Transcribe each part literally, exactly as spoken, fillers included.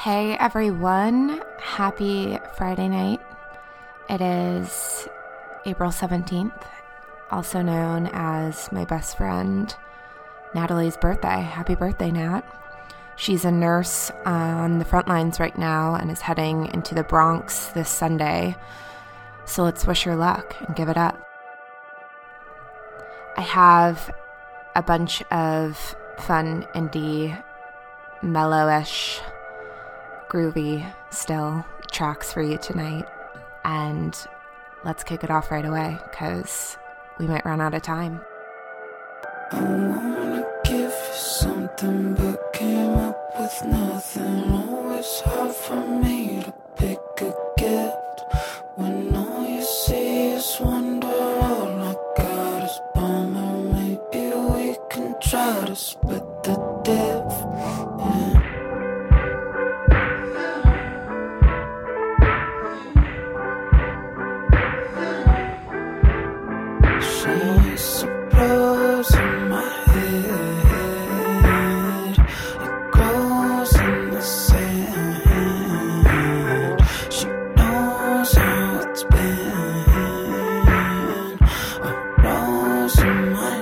Hey everyone, happy Friday night. It is April seventeenth, also known as my best friend Natalie's birthday. Happy birthday, Nat. She's a nurse on the front lines right now and is heading into the Bronx this Sunday. So let's wish her luck and give it up. I have a bunch of fun indie, mellowish, groovy still tracks for you tonight, and let's kick it off right away because we might run out of time. I wanna give you something but came up with nothing. Oh, it's hard for me to pick a gift when all you see is wonder. All I got is bummer. Maybe we can try to split the diff. Yeah. She's a rose in my head. It grows in the sand. She knows how it's been. A rose in my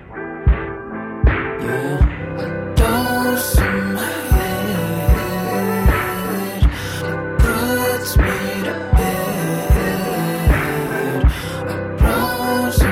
yeah. A dose in my head. It puts me to bed. A rose in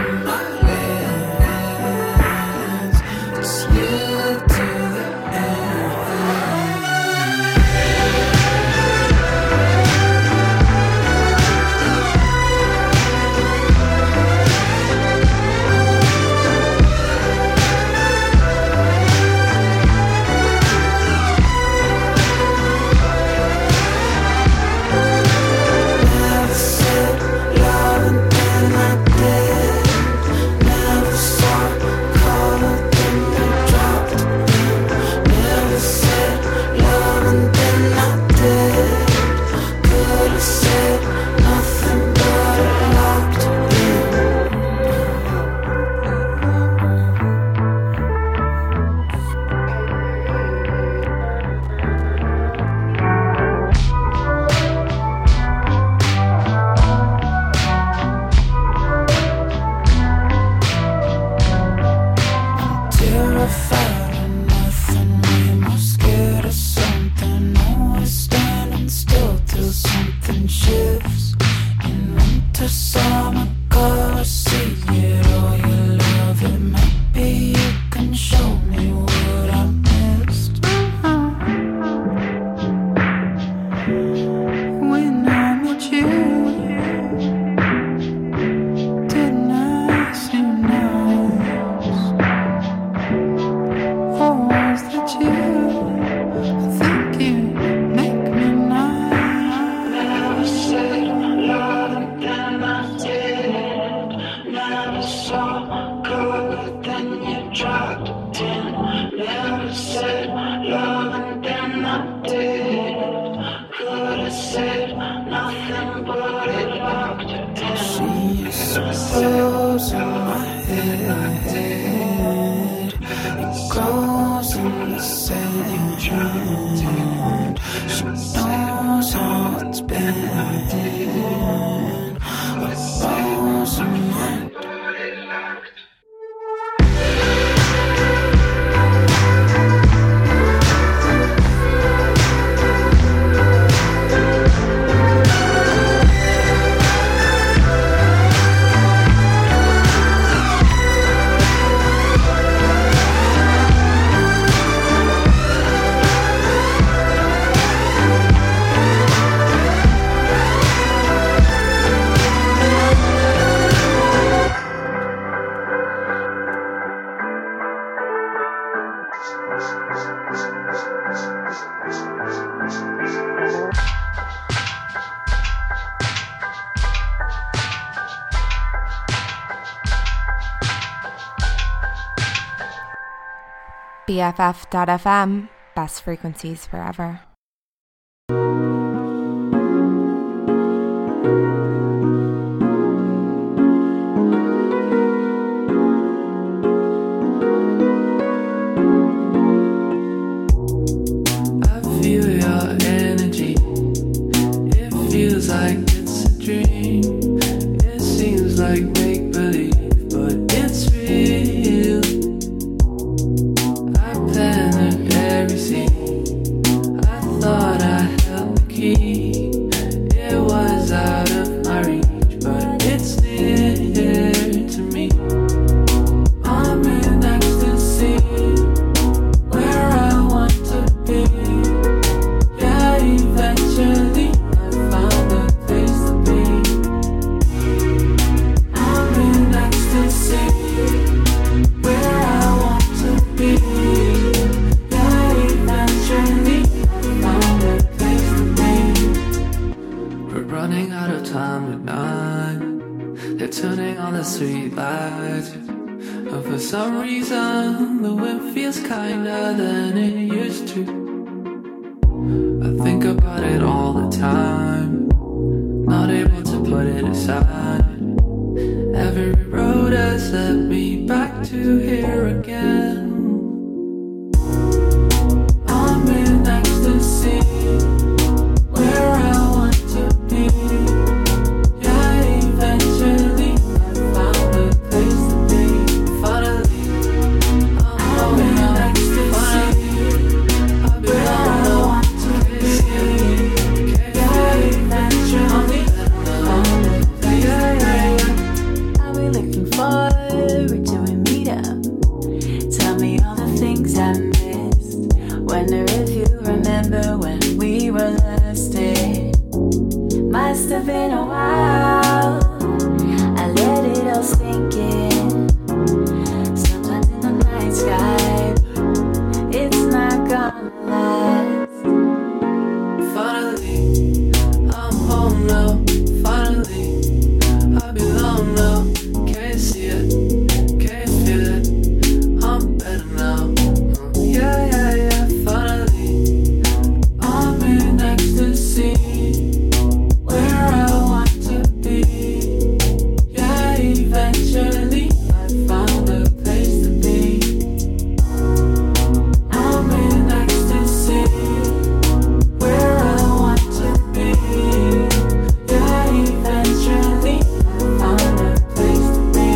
B F F dot F M, best frequencies forever. I feel your energy. time. They're turning on the street lights, and for some reason the wind feels kinder than it used to. I think about it all the time, not able to put it aside. Every road has led me back to here again. I'm in ecstasy, where I want to be. Yeah, eventually I found a place to be. Finally, I'm in ecstasy, I've been where I want to be. Yeah, eventually I found a place to be. Are we looking forward to a meetup? Tell me all the things I missed. Wonder if you remember when we were lusted. Must have been a while, I let it all sink in. Sometimes in the night sky, it's not gonna last. Finally, I'm home now. Finally, I belong now. Can't see it, can't feel it. I'm better now. Yeah, yeah, yeah. Finally, I'm in ecstasy, where I want to be. Yeah, eventually I found a place to be. I'm in ecstasy, where I want to be. Yeah, eventually I found a place to be.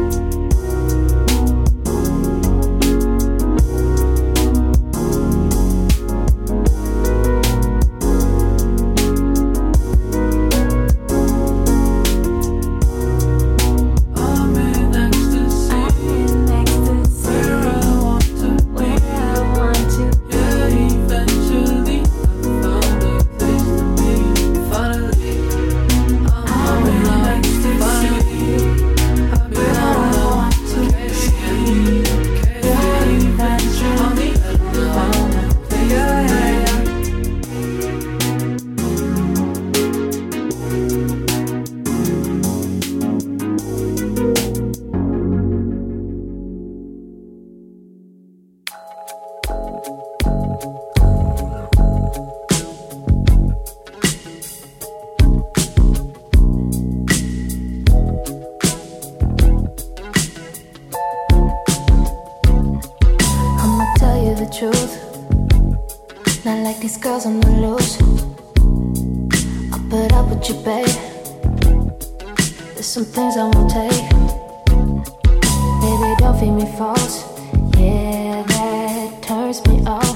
I'm in ecstasy, In ecstasy, where I want to be. where I want to be. Yeah, eventually I found a place to be. Finally, I'm in ecstasy. I've been on can't see it, can't Yeah, feel it. eventually I'm found a place yeah, to yeah, yeah. I'ma tell you the truth. Not like these girls on the loose. I'll put up with you, babe. There's some things I won't take. Baby, don't feed me false. Yeah, that turns me off.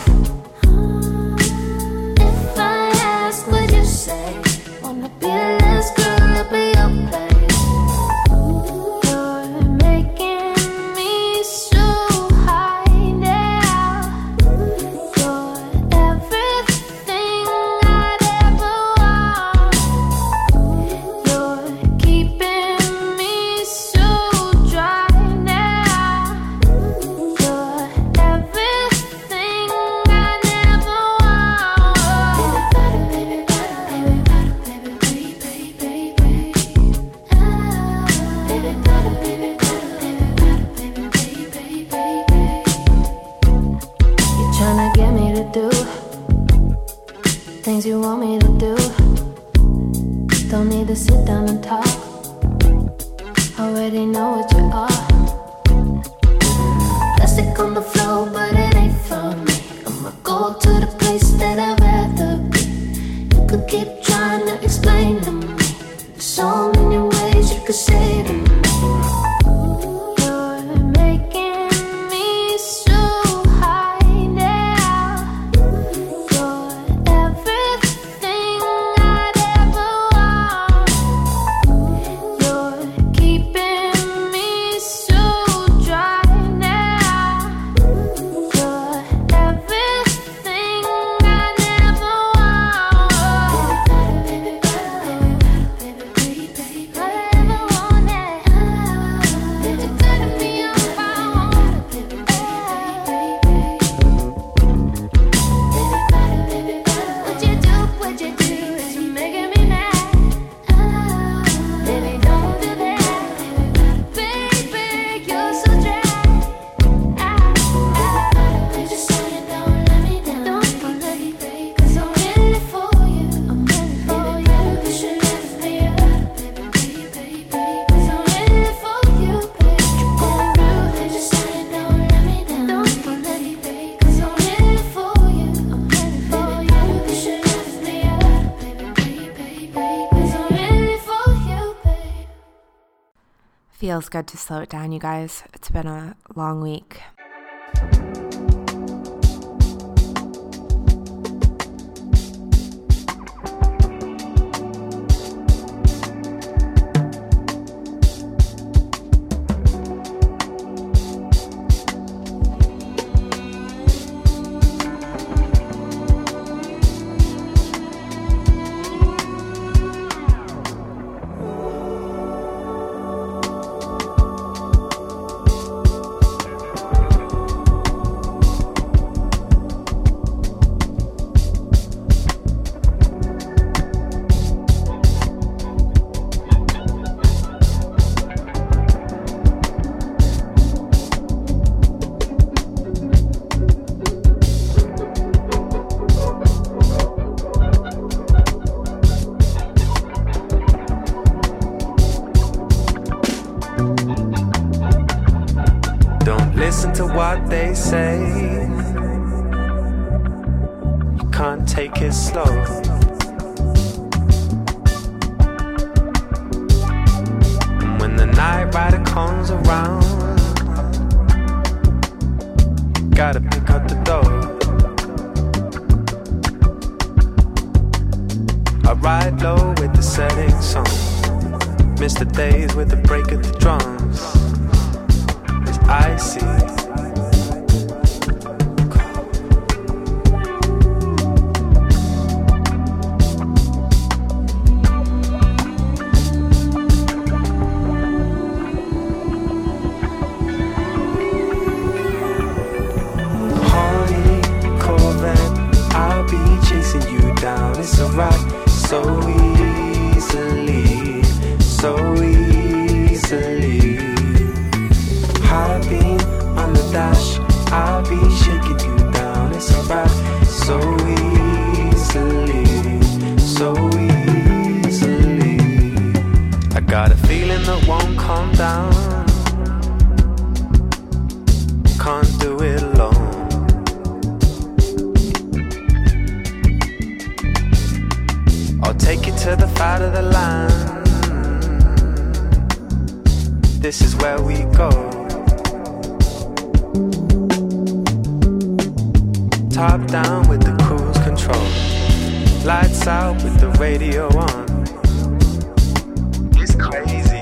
If I ask, would you say? Wanna be the last girl to be your place? You're making me so high now. You're everything I'd ever want. You're keeping me so dry now. You're everything I never want. Baby, baby, baby, baby, baby, baby, baby. Ah, baby, baby, baby, baby, baby, baby, baby, baby. You're tryna get me to do things you want me to do. Don't need to sit down and talk. Already know what you are. Plastic on the floor, but it ain't for me. I'ma go to the place that I'd rather be. You could keep trying to explain to me. There's so many ways you could say to me. You're making me so high now. You're everything I'd ever want. You're keeping me so dry now. You're everything I never want. Baby, baby, baby, baby, baby, baby, baby, I never want it. Feels good to slow it down, you guys. It's been a long week. Listen to what they say. You can't take it slow. And when the night rider comes around, you gotta pick up the dough. I ride low with the setting sun, miss the days with the break of the drums. I see. Hardy Corvette, I'll be chasing you down. It's a rock so easily, so easily. High beam on the dash, I'll be shaking you down. It's a ride so easily, so easily. I got a feeling that won't calm down. Can't do it alone. I'll take you to the fight of the line. This is where we go. Top down with the cruise control, lights out with the radio on. It's crazy.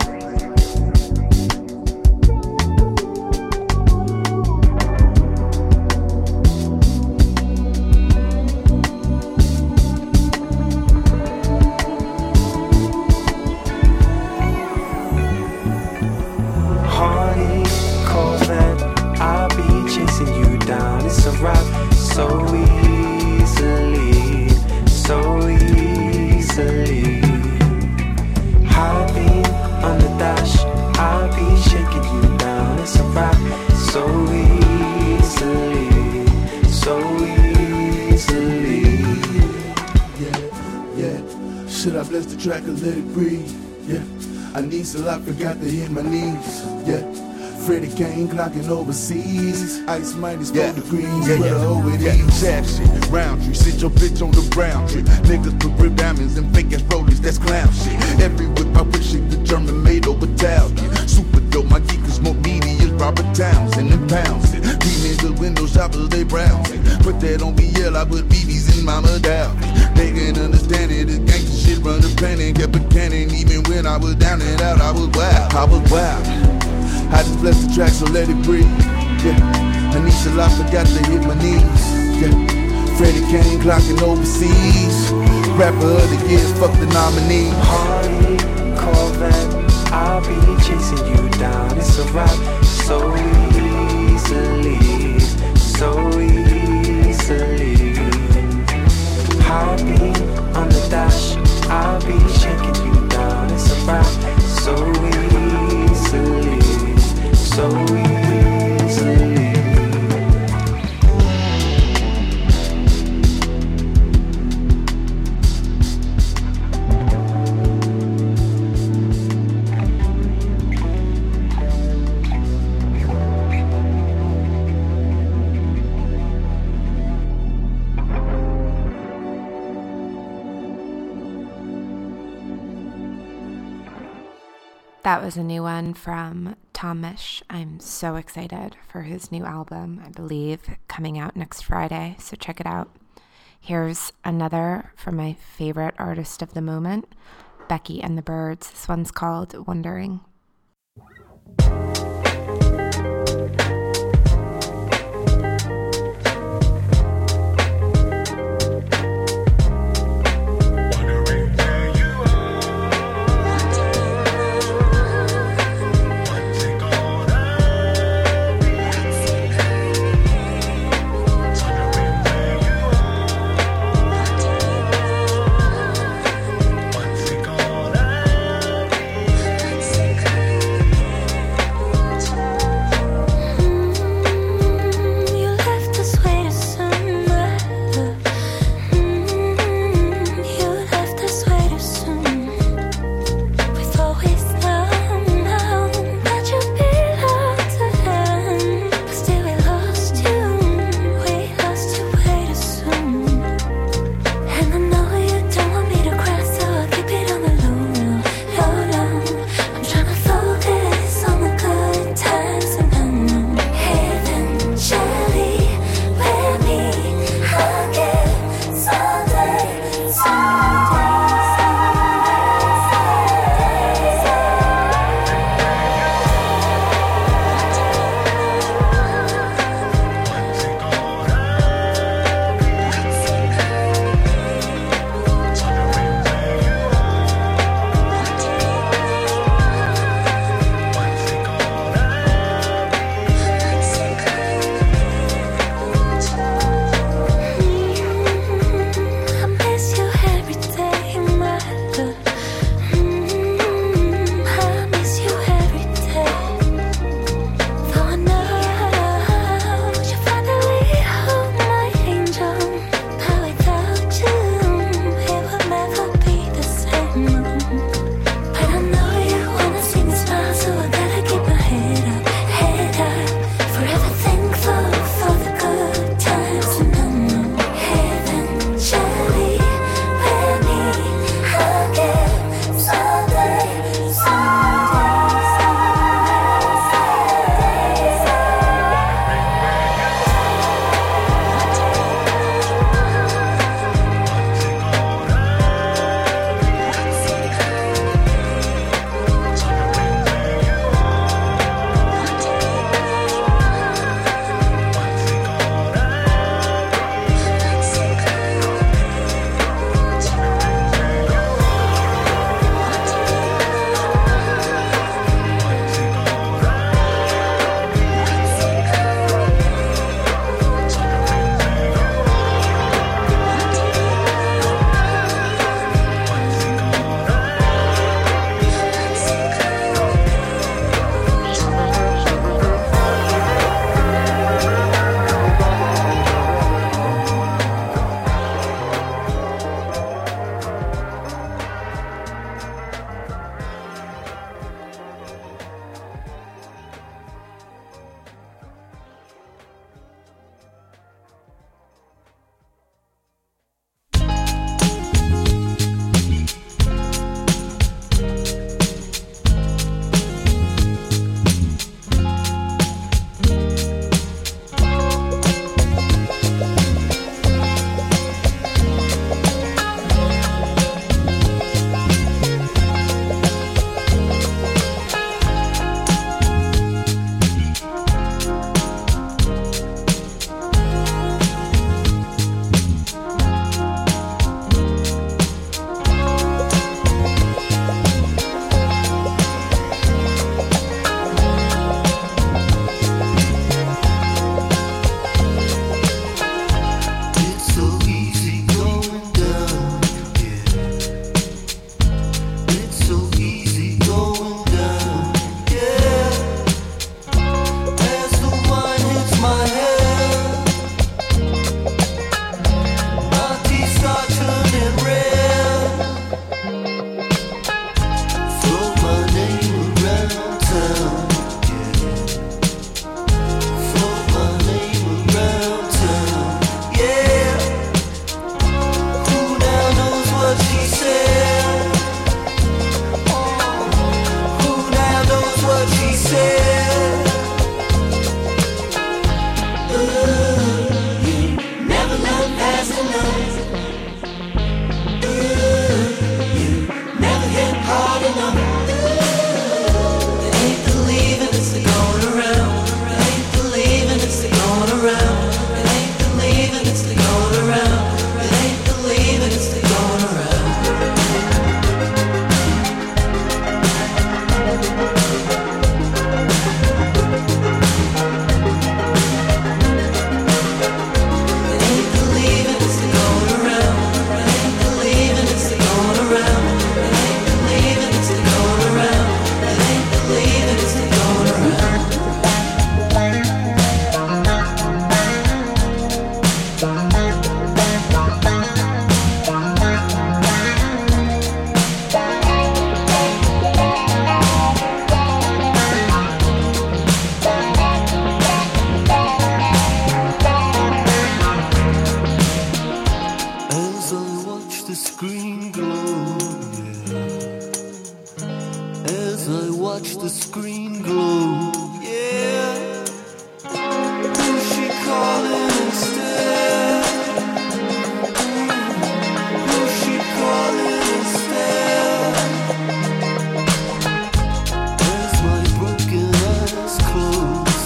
Hardy Corvette, I'll be chasing you down. It's a ride so easily, so easily. High beam on the dash, I'll be shaking you down. It's a ride so easily, so easily. Yeah, yeah. Should I bless the track or let it breathe? Yeah. I need so I forgot to hit my knees. Yeah. Freddie Kane clocking overseas. Ice minus four yeah. degrees. Yeah, yeah. Over yeah. Jab shit, Roundtree. Sit your bitch on the brown tree. Niggas put rib diamonds and fake ass rollies. That's clown shit. Every whip I wish it the German made over Italian. Super dope. My geek is more meaty as Robert Townsend and pounds it. These niggas window shoppers they browsing. Put that on B L. I put B Bs in Mama Dow. They can understand it. This gangsta shit run the planet. Kept a cannon even when I was down and out. I was wild. I was wild. I just bless the track, so let it breathe. Yeah, Anisha La forgot to hit my knees. Yeah, Freddie Kane clocking overseas. Rapper of the year, fuck the nominee. Hardy Corvette, I'll be chasing you down. It's a ride so easily, so easily. High beam on the dash, I'll be shaking you down. It's a ride so easily, so easily. That was a new one from Tom Misch. I'm so excited for his new album, I believe, coming out next Friday, so check it out. Here's another from my favorite artist of the moment, Becky and the Birds. This one's called Wondering. I watch the screen glow. Yeah, who's she calling instead? Who's she calling instead? As my broken eyes close,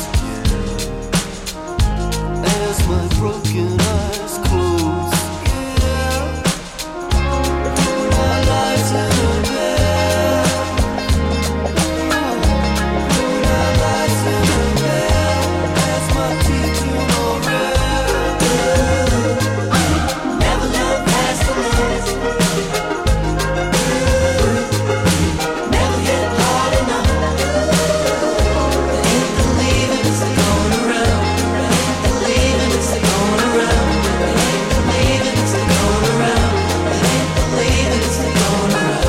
as my broken eyes close, yeah, my life's in a bed. My life's in a bed. As my teeth turn all red. Never look past the list. Never hit hard enough. Ain't believing it's going around. Ain't believing it's going around. Ain't believing it's going around. Ain't believing it's going around.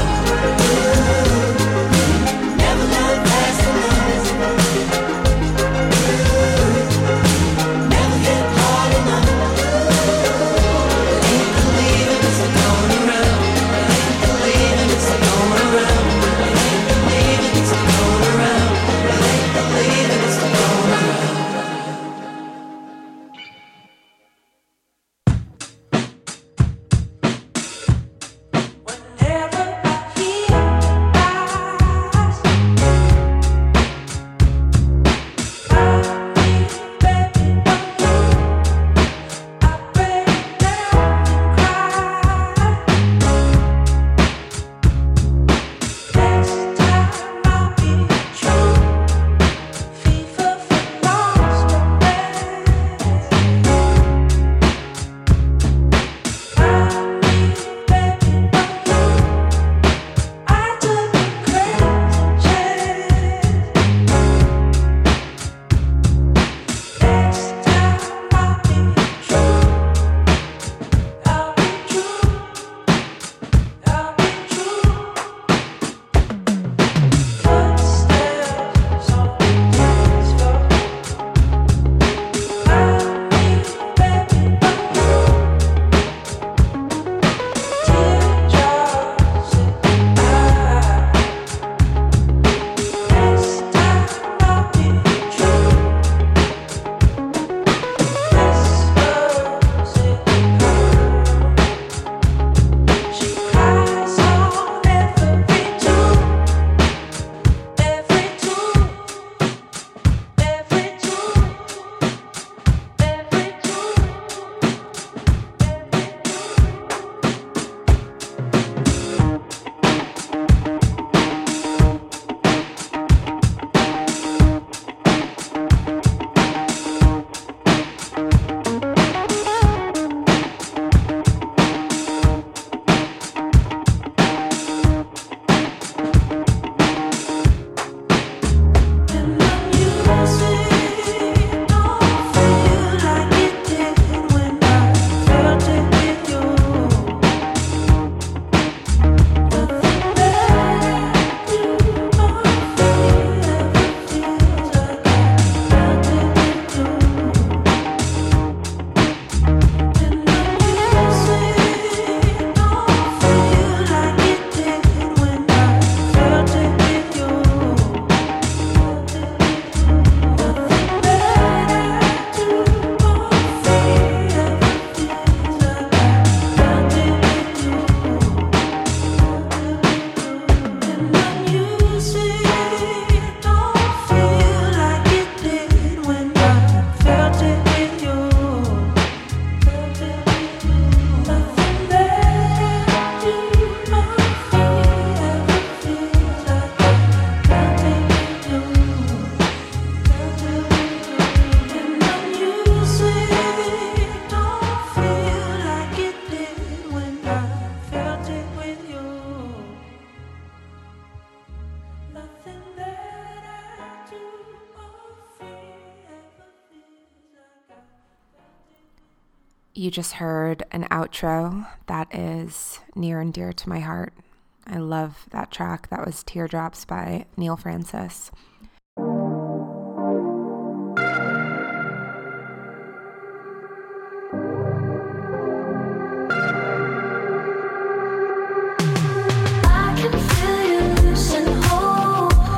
Never look past the list. Never hit hard enough. Ain't believing it's going around. Ain't believing it's going around. Ain't believing it's going around. Ain't believing it's going around. Whenever I hear eyes, I need baby but you. I break down and cry. Next time I'll be true. Fever for lost romance. I need baby but you. I took a crazy chance. Next time I'll be true. I'll be true. I'll be true. Footsteps on the dance floor. I need baby but you. Teardrops in my eyes. Next time I'll be true. Whispers in her. She cries on every tune, every tune, every tune, every tune. And the music don't feel like it did when I felt it with you. Nothing that I do or feel ever feels like I felt it with you. And the music don't feel like it did when I felt it with you. Nothing that I do or feel ever feels like I felt it. You just heard an outro that is near and dear to my heart. I love that track. That was Teardrops by Neil Francis. I can feel you loose and whole.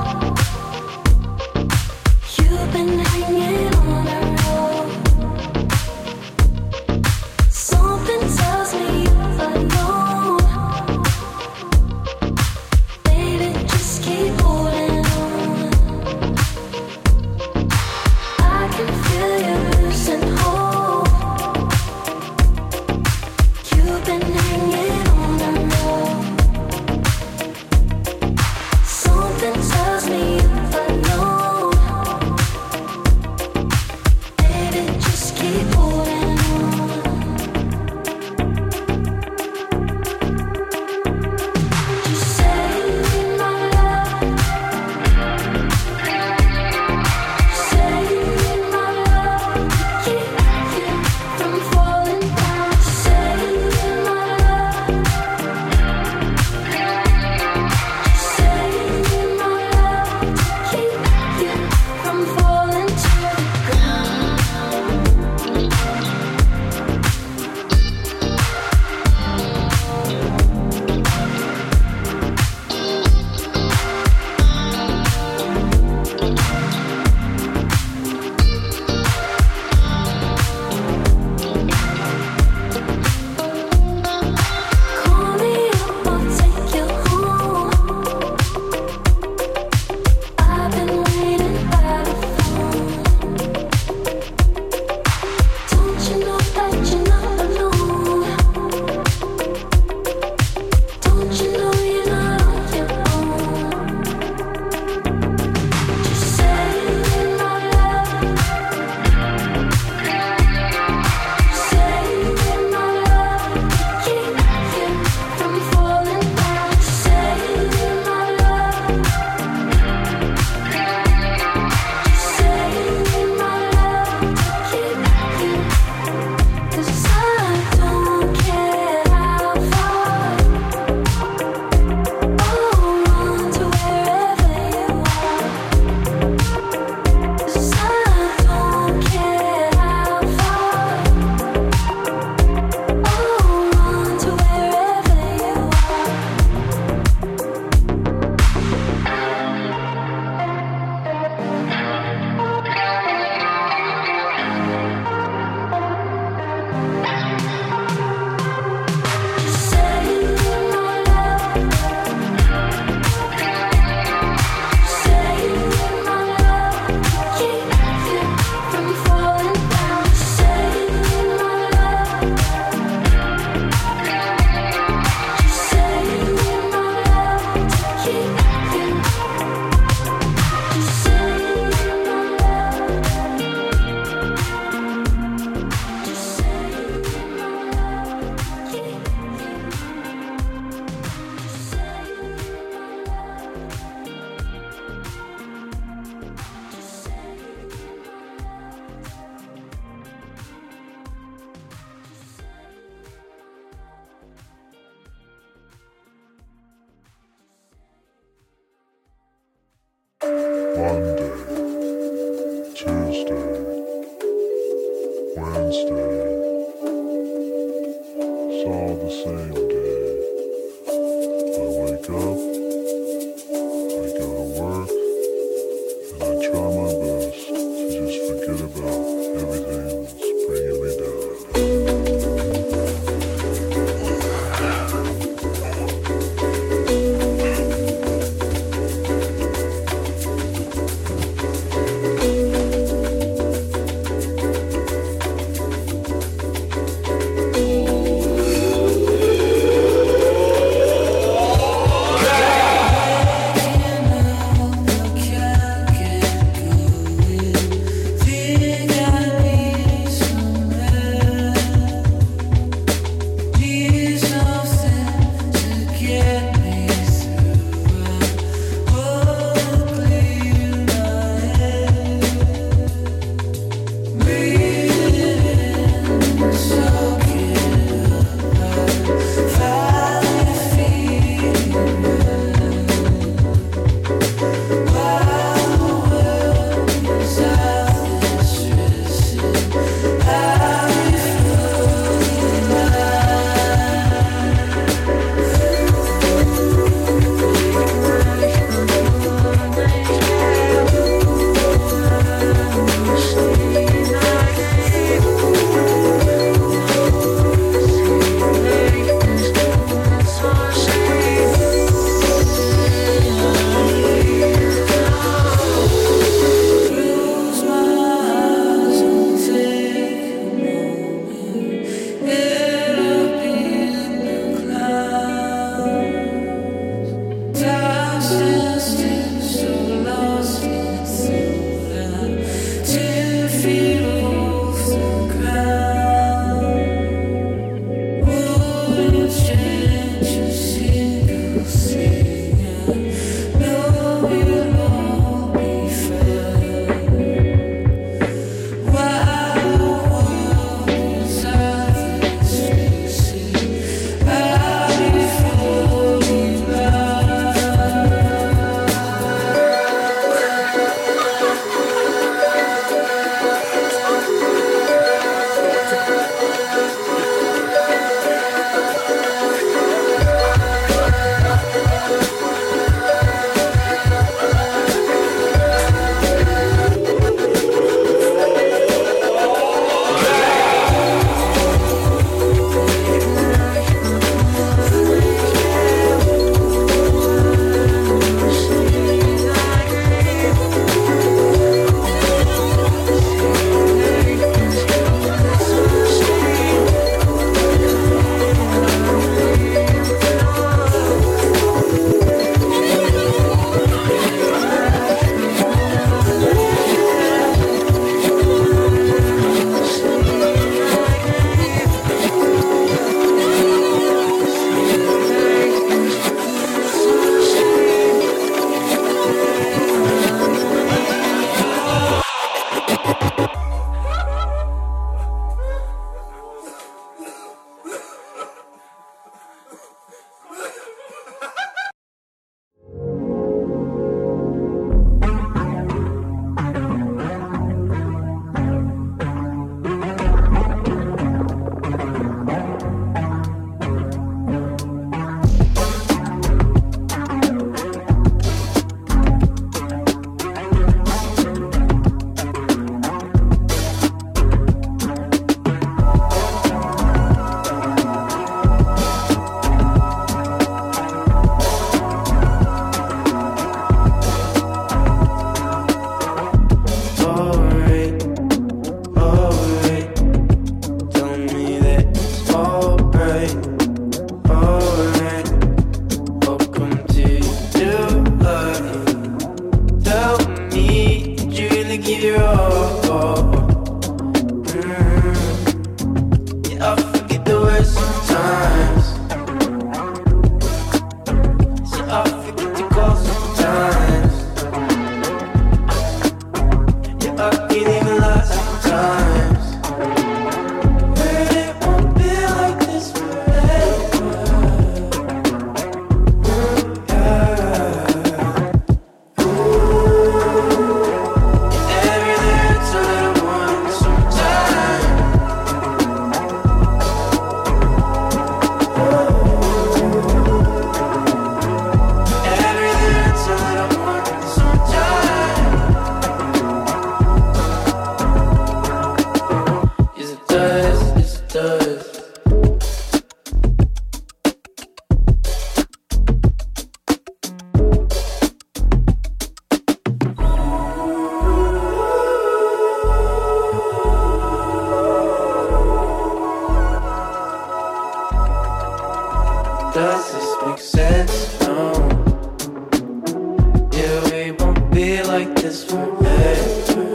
like this forever.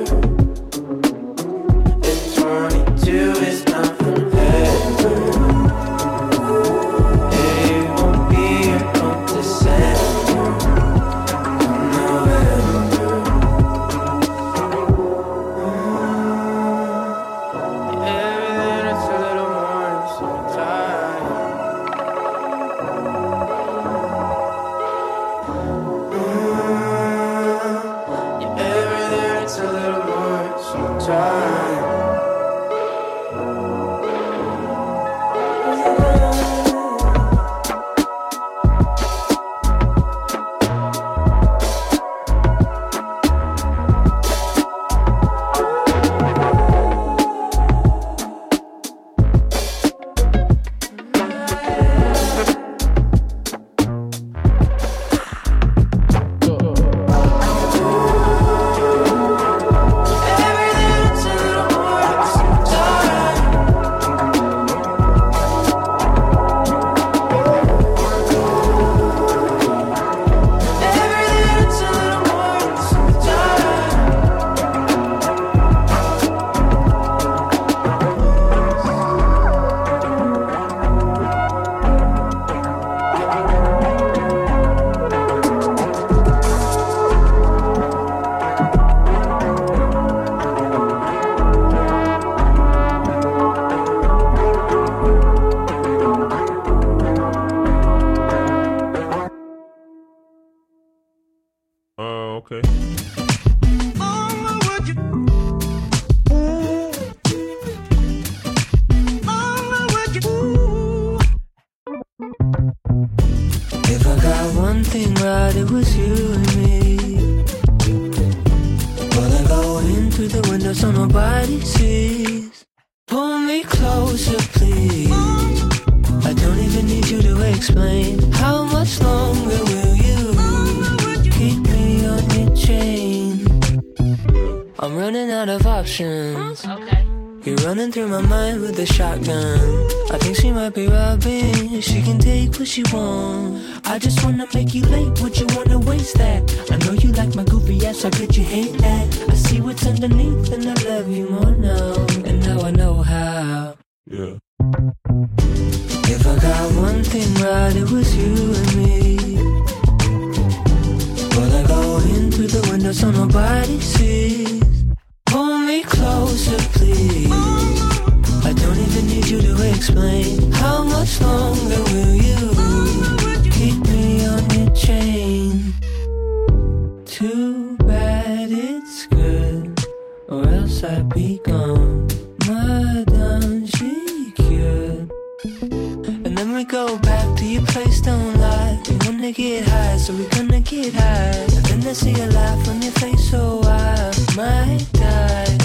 If twenty-two is not forever, it won't be until December, November. Everything is a little more summertime. Yeah, everything is a little more summertime. Oh, okay. If I got one thing right, it was you and me. Well, then go in through the window so nobody sees. Pull me closer, please. I don't even need you to explain. How much longer will you keep me on your chain? I'm running out of options. You're running through my mind with a shotgun. I think she might be robbing. She can take what she wants. I just wanna make you late. Would you wanna waste that? I know you like my goofy ass. How could you hate that? I see what's underneath and I love you more now. And now I know how. Yeah. If I got one thing right, it was you and me. Well, I go in through the window so nobody sees. Pull me closer, please. I don't even need you to explain. How much longer will you keep me on your chain? Too bad it's good, or else I'd be gone. Madame, she cured. And then we go back to your place, don't lie. We wanna get high, so we gonna get high. And then I see a laugh on your face, so I might die.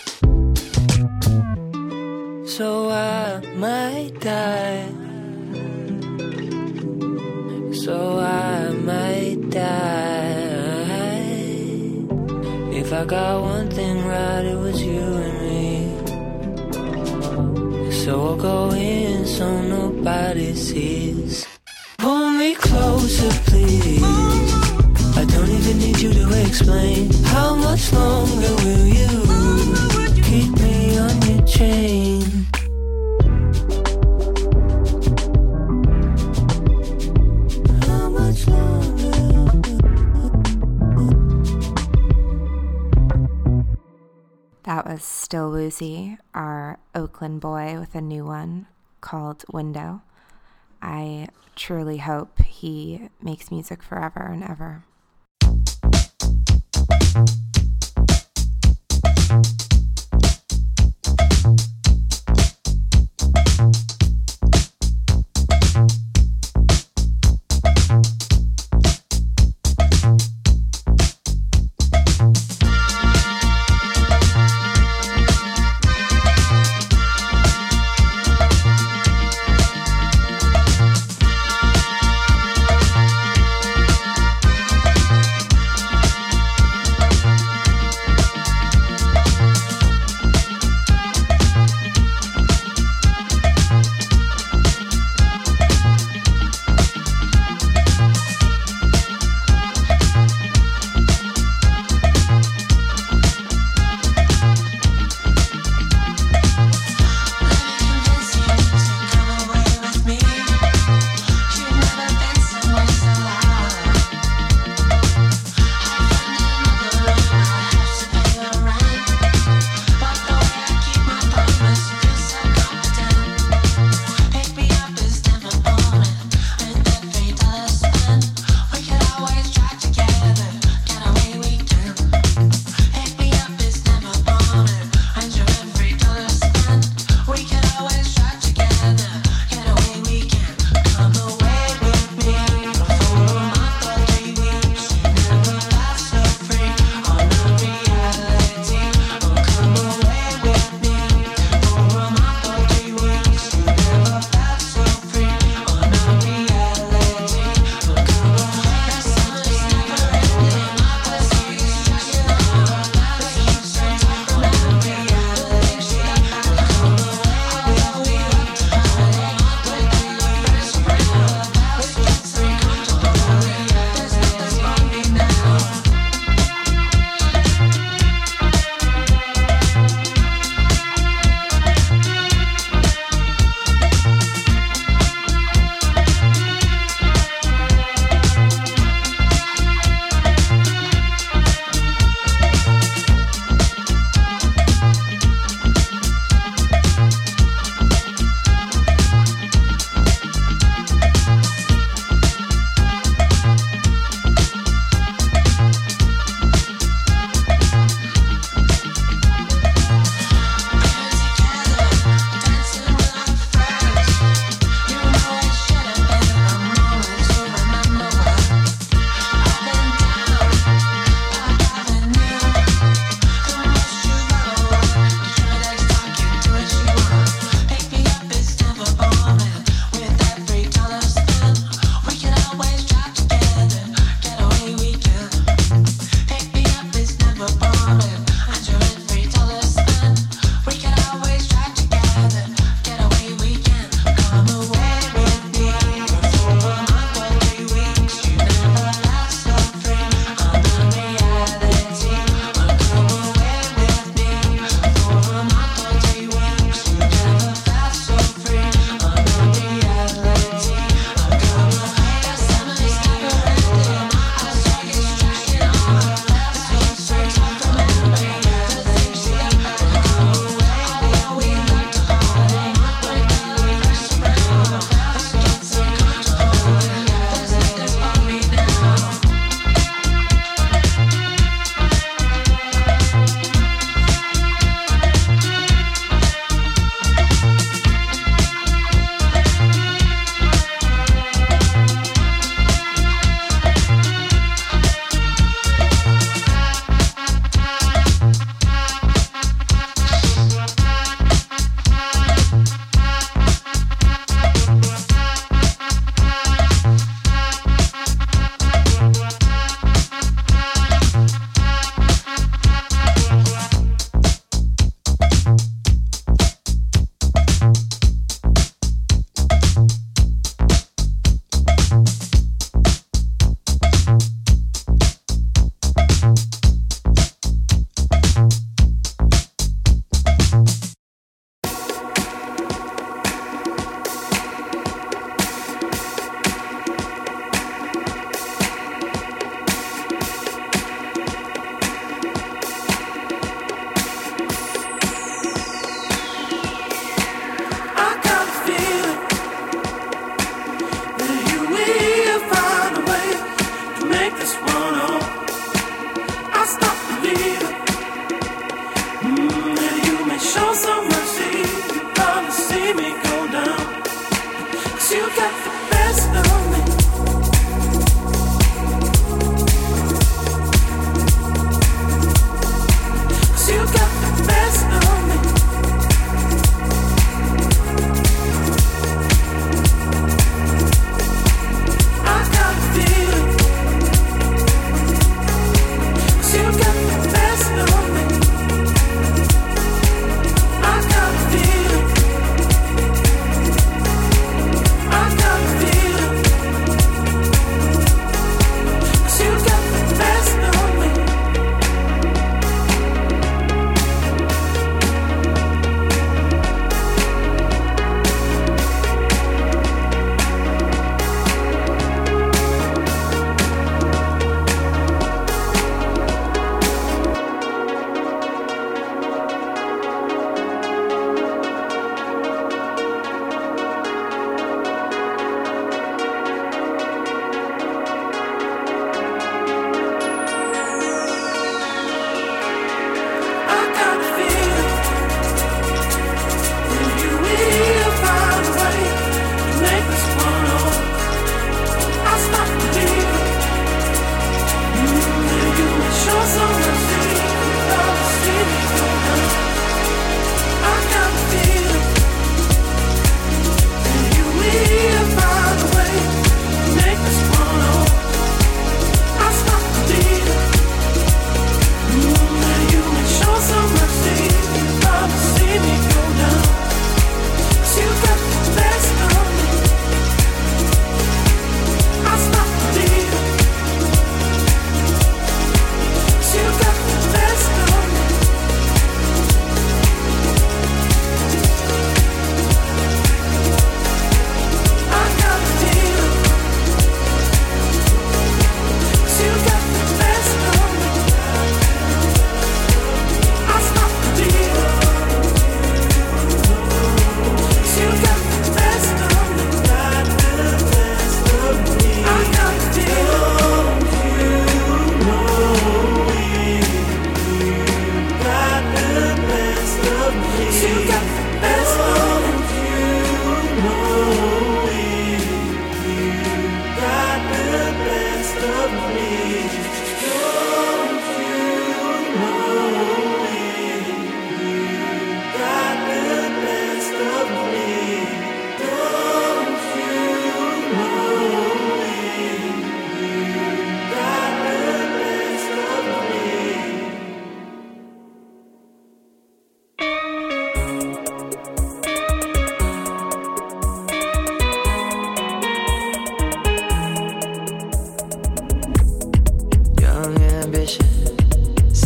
So I might die. So I might die. If I got one thing right, it was you and me. So I'll go in so nobody sees. Pull me closer, please. I don't even need you to explain. How much longer will you keep me on your chain? How much longer? That was Still Woozy, our Oakland boy with a new one called Window. I truly hope he makes music forever and ever. Thank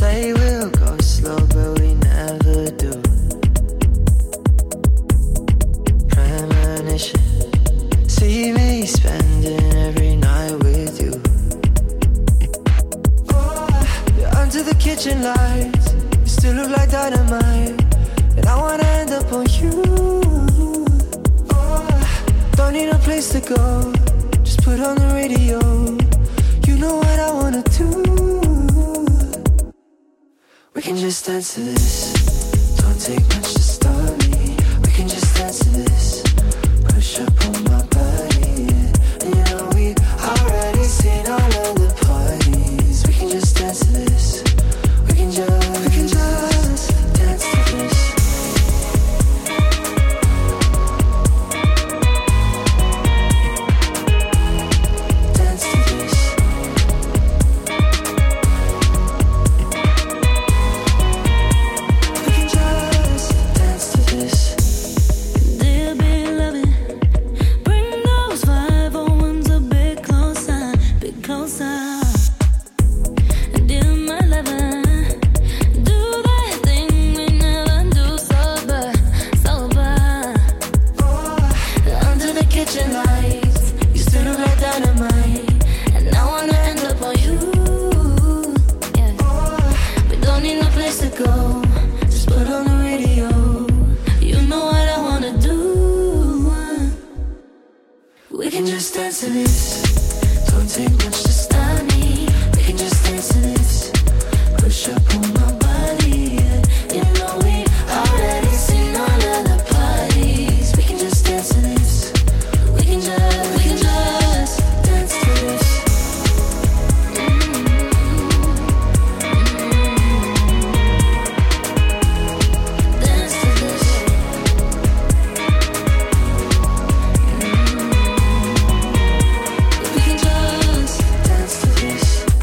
say we'll go slow, but we never do. Premonition, see me spending every night with you. Oh, you're under the kitchen lights, you still look like dynamite, and I wanna end up on you. Oh, don't need a place to go, just put on the radio. You know what I wanna do. We can just dance to this. Don't take much to start me. We can just dance to this. Push up on my body, yeah. And you know we already seen all of the parties. We can just dance to this. We can just, we can just dance to this. Dance to this. We can just dance to this. Dear beloved, bring those five oh ones a bit closer, bit closer. Dear my lover, do that thing we never do sober, sober. Under the kitchen lights, you still look like dynamite, and I wanna end up on you. Yeah, we don't need no place to go, just put on the radio. You know what I wanna do. We can just dance to this. Don't take much to stop me. We can just dance to this. Push up on my body, yeah. You know we already seen all of the parties. We can just dance to this. We can just, we can just dance to this. Mm-hmm. Dance to this. We can just dance to this.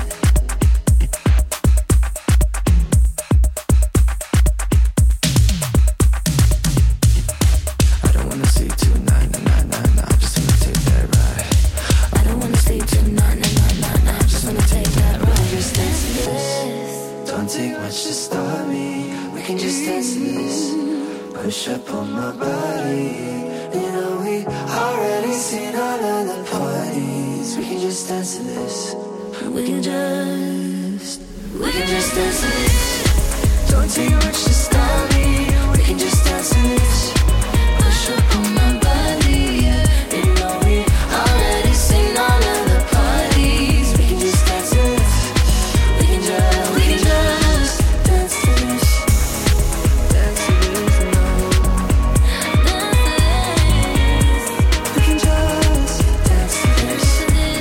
I don't wanna see tonight, nah, nah, nah, nah. I just wanna take that ride. I don't wanna stay tonight, nah, nah, nah, nah. I just wanna take that ride. Just dance to this. Don't take much to start me. We can just dance to this. Push up on my body. You know we already seen all of the parties. We can just dance to this. We can just, we can just dance to this. Don't take much to start me. We can just dance to this. Push up on my body, yeah. You know we already seen all of the parties. We can just dance to this. We can just, we can just Dance to this. Dance to this now. dance to this. We can just dance to this. Dance to this.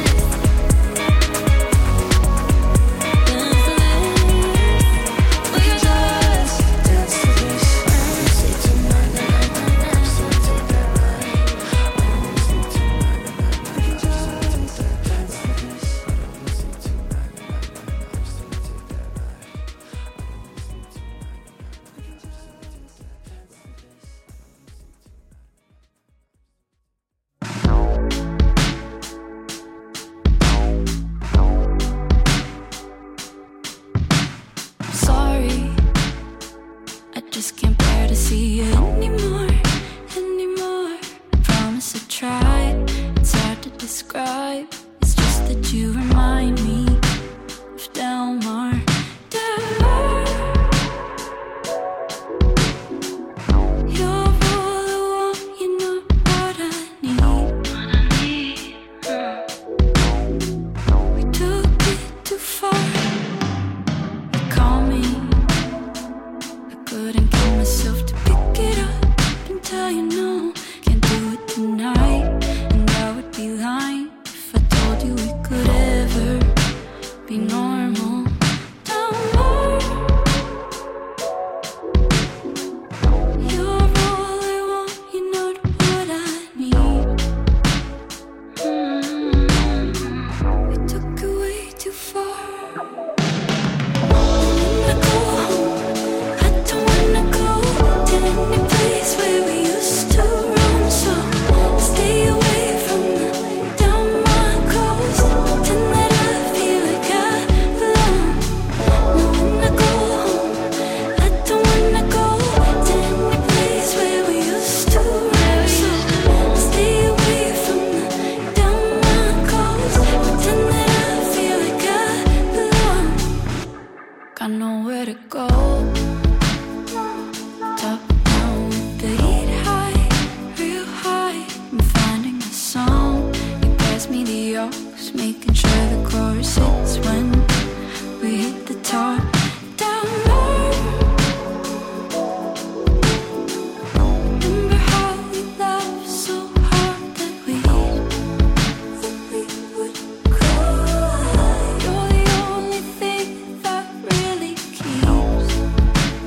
Dance to this. We can just Dance to this. I don't wanna see tonight, nah, nah, nah, nah. I just wanna take that ride. I don't wanna see tonight, nah, nah, nah, nah. I just wanna take that dance to this. I don't wanna see tonight, nah, nah, nah, nah. I just wanna take that ride. I don't wanna see tonight, nah, nah, nah, nah. I just wanna take that. sorry. I just can't bear to see you anymore, anymore. I promise I tried. It's hard to describe. It's just that you remind me of Delmar. Delmar. You're all I want, you know what I need. What I need. We took it too far. You call me. I couldn't get myself to pick it nowhere to go. Top down with the heat high, real high. I'm finding a song. You pass me the aux, making sure the chorus hits when we hit the top. Down low. Remember how we laughed so hard that we that we would cry. You're the only thing that really keeps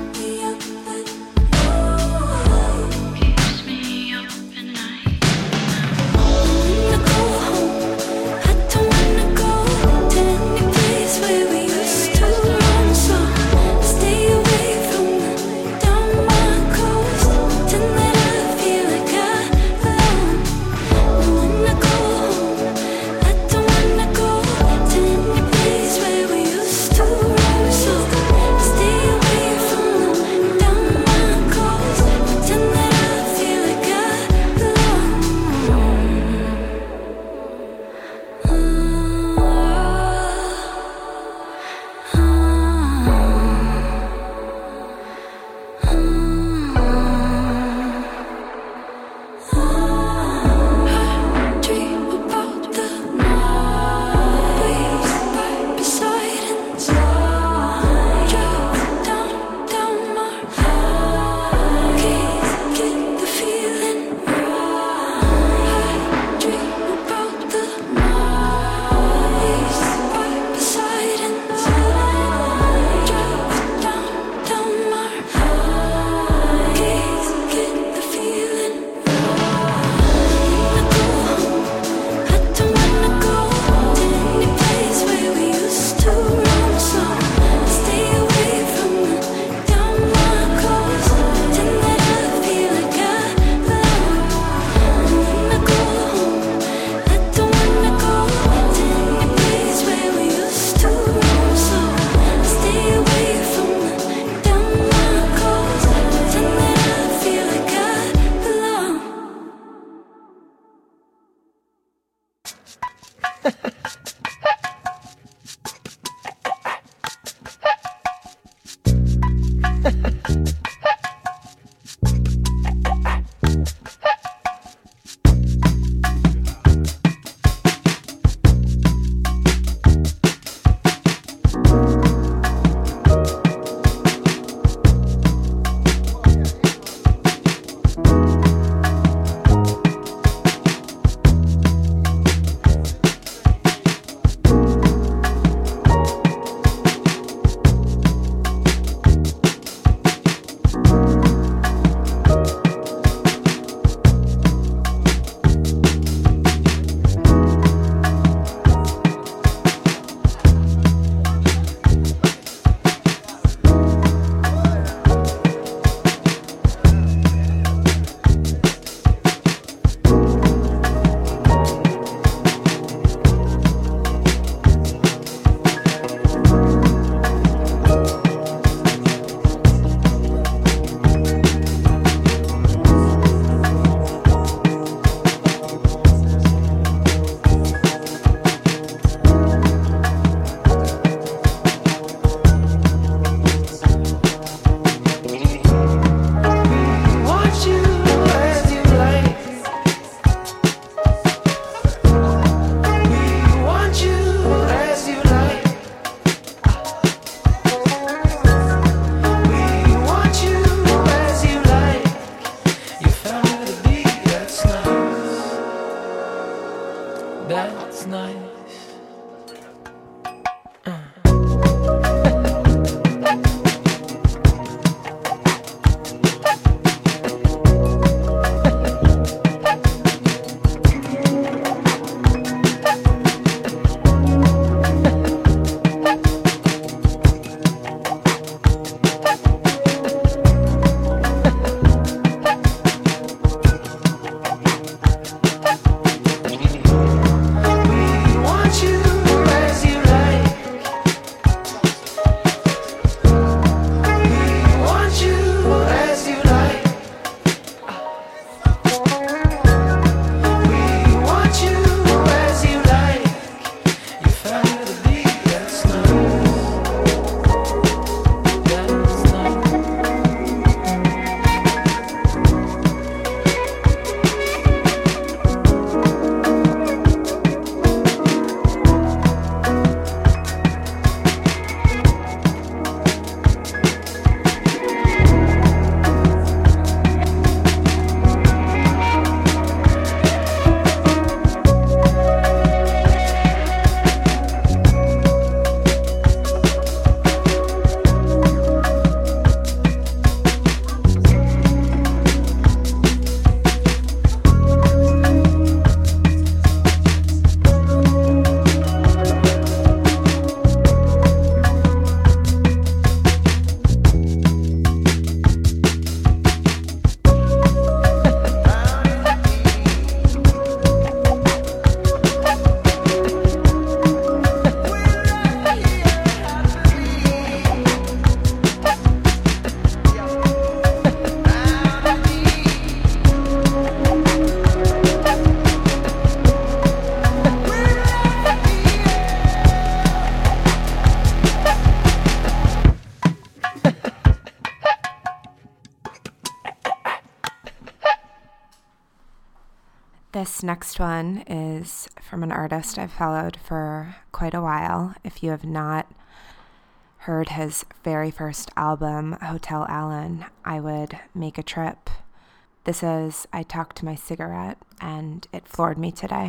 This next one is from an artist I've followed for quite a while. If you have not heard his very first album, Hotel Allen, I would make a trip. This is I Talked to My Cigarette, and it floored me today.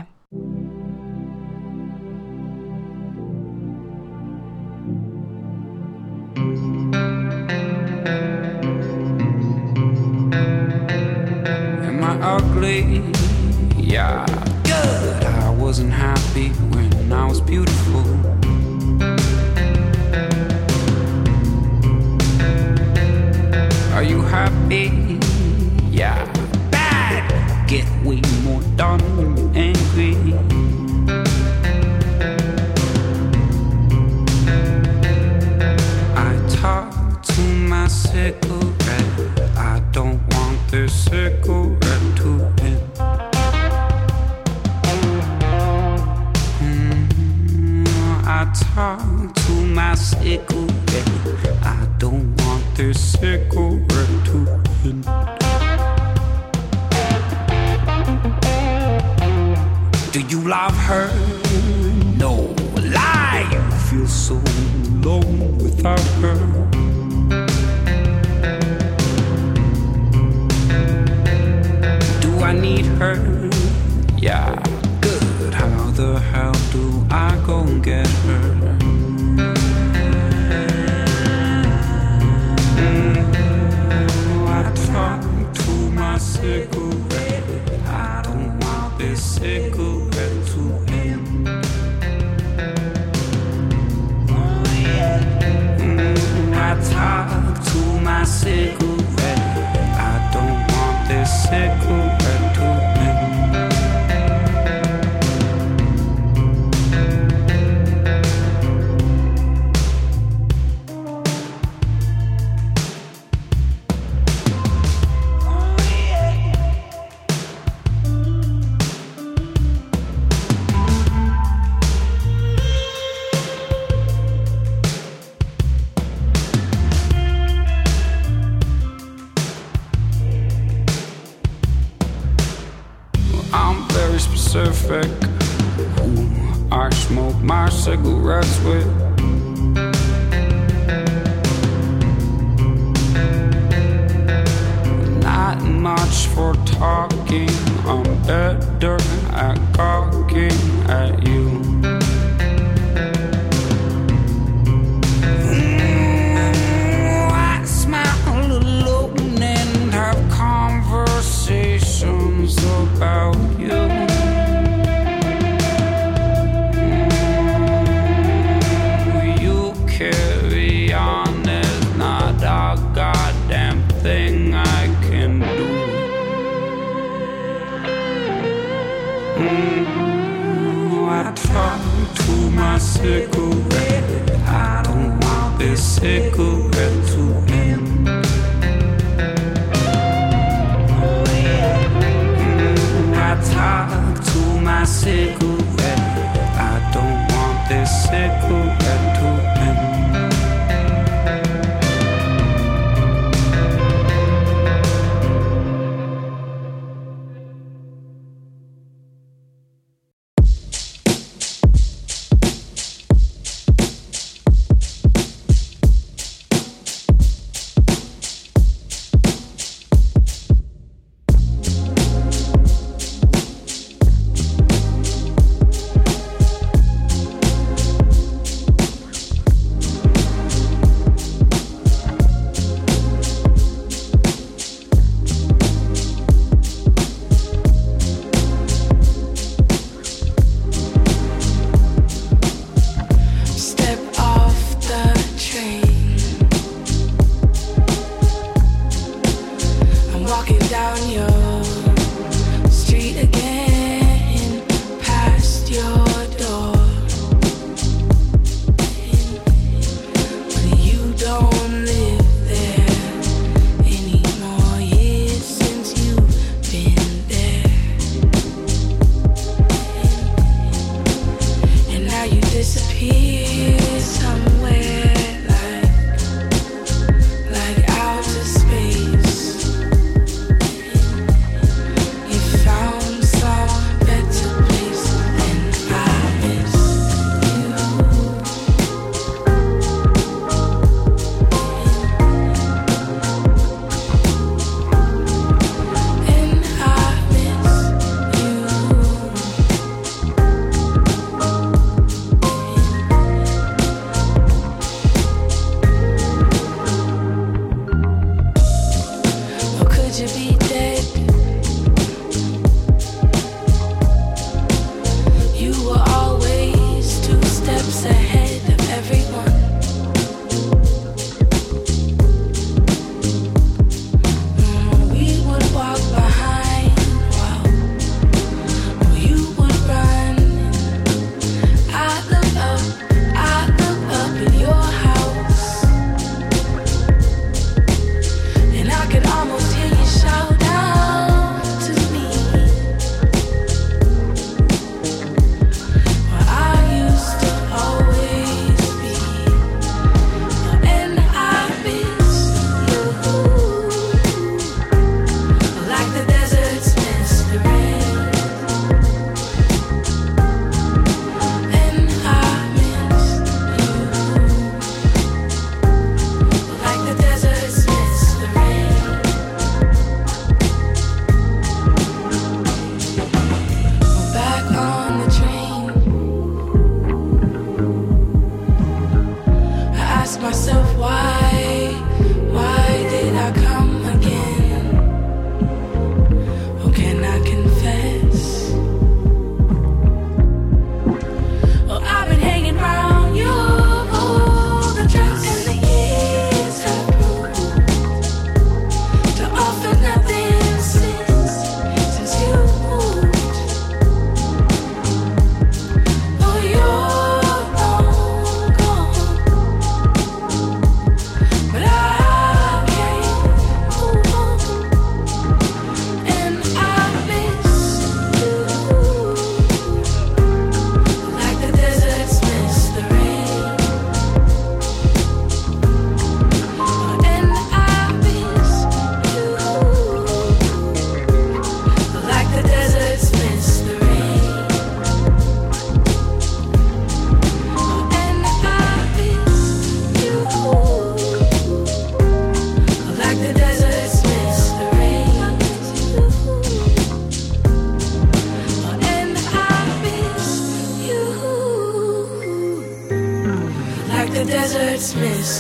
Am I ugly? Yeah, good. I wasn't happy when I was beautiful. Are you happy? Yeah, bad. Get way more done when you're angry. I talk to my cigarette. I don't want this cigarette to end. I talk to my cigarette. I don't want this cigarette to end. Do you love her? No, lie. You feel so alone without her. Do I need her? Yeah. How the hell do I go and get her? Mm, I talk to my cigarette. I don't want this cigarette to end. Mm, I talk to my cigarette. I don't want this cigarette to end. Specific who I smoke my cigarettes with. Not much for talking, I'm better at gawking at you. Mm, I smile alone and have conversations about you. Carry on, there's not a goddamn thing I can do. Mm, I talk to my cigarette. I don't want this cigarette to end. Mm, I talk to my cigarette. I don't want this cigarette to end.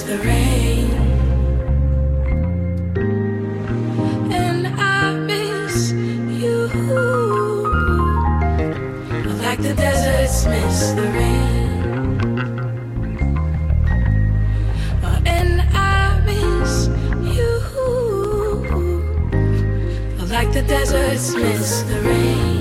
the rain. And I miss you like the deserts miss the rain. And I miss you like the deserts miss the rain.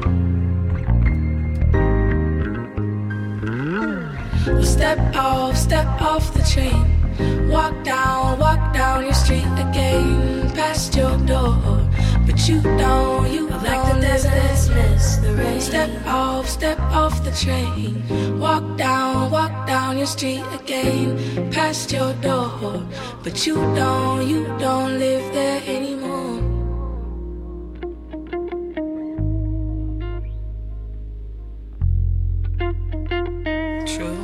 Step off, step off the train. Walk down, walk down your street again, past your door. But you don't, you like the deserts miss the rain. Step off, step off the train. Walk down, walk down your street again, past your door. But you don't, you don't live there anymore. True.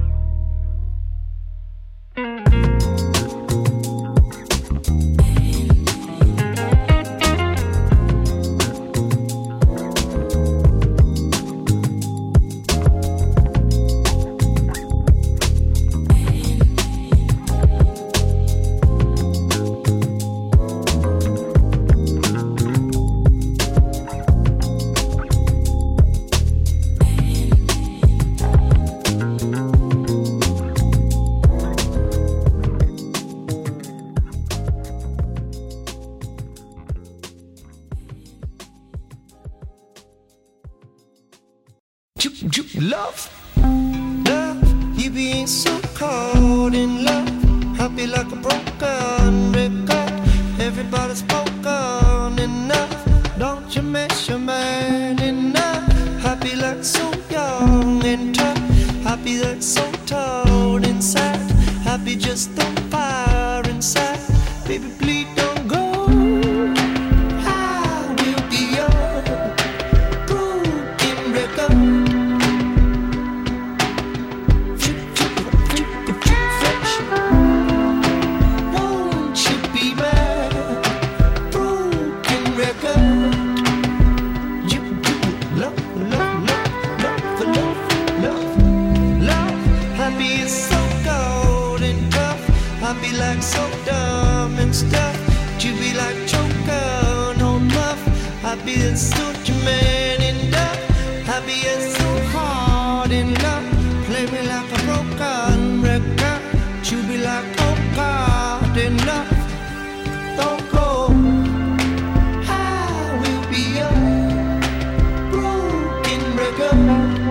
Love, love, you being so caught in love. Happy like a broken record. Everybody's broken enough. Don't you miss your man enough? Happy like so young and tough. Happy like so tall inside. Happy just on fire inside. Baby, please don't go. I will be your broken record. Be like so dumb and stuff. You be like choker, no muff. Happy and so man enough. Happy and so hard enough. Play me like a broken record. You be like oh God enough. Don't go. I will be a broken record.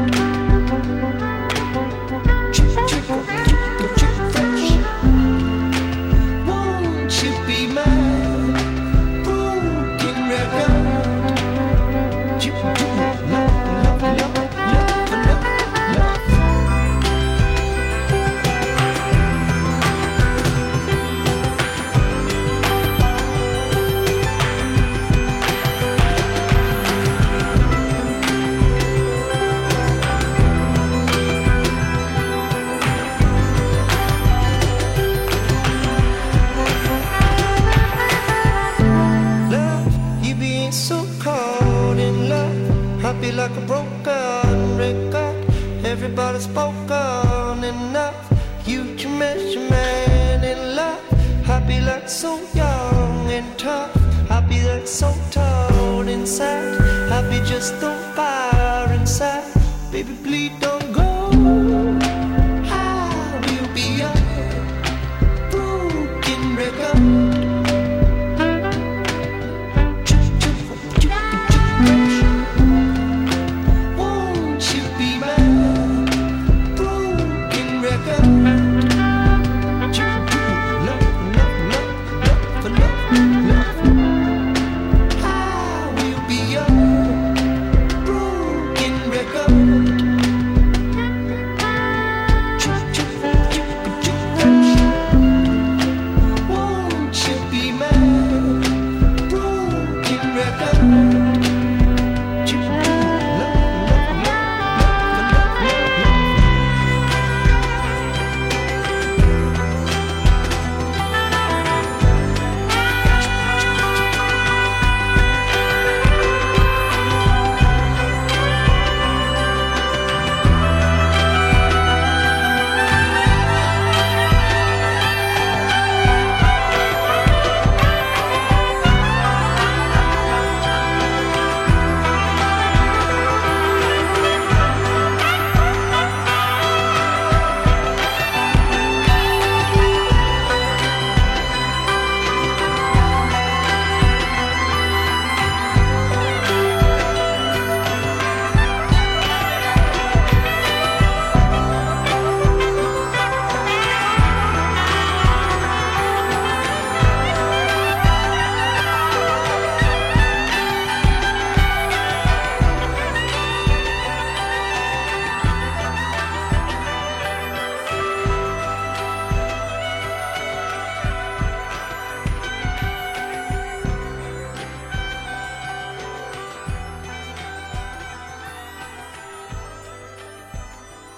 Like a broken record. Everybody's spoken enough. You to miss your man in love. Happy like so young and tough. Happy like so tall inside. Happy just on fire inside. Baby, please don't go. I will be a broken record.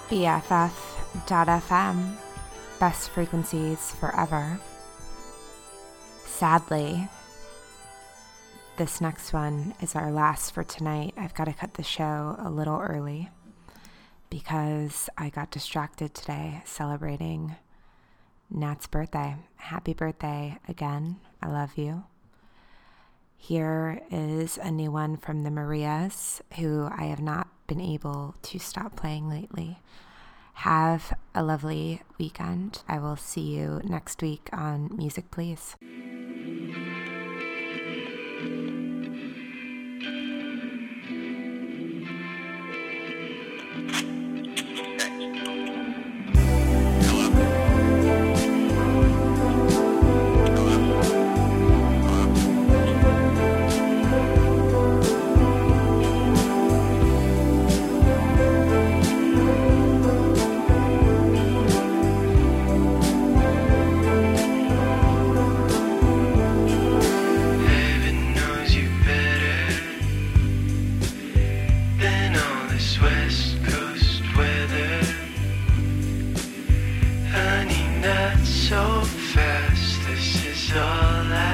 B F F dot F M, best frequencies forever. Sadly, this next one is our last for tonight. I've got to cut the show a little early because I got distracted today celebrating Nat's birthday. Happy birthday again. I love you. Here is a new one from the Marias, who I have not been able to stop playing lately. Have a lovely weekend. I will see you next week on Music Please. So fast, this is all I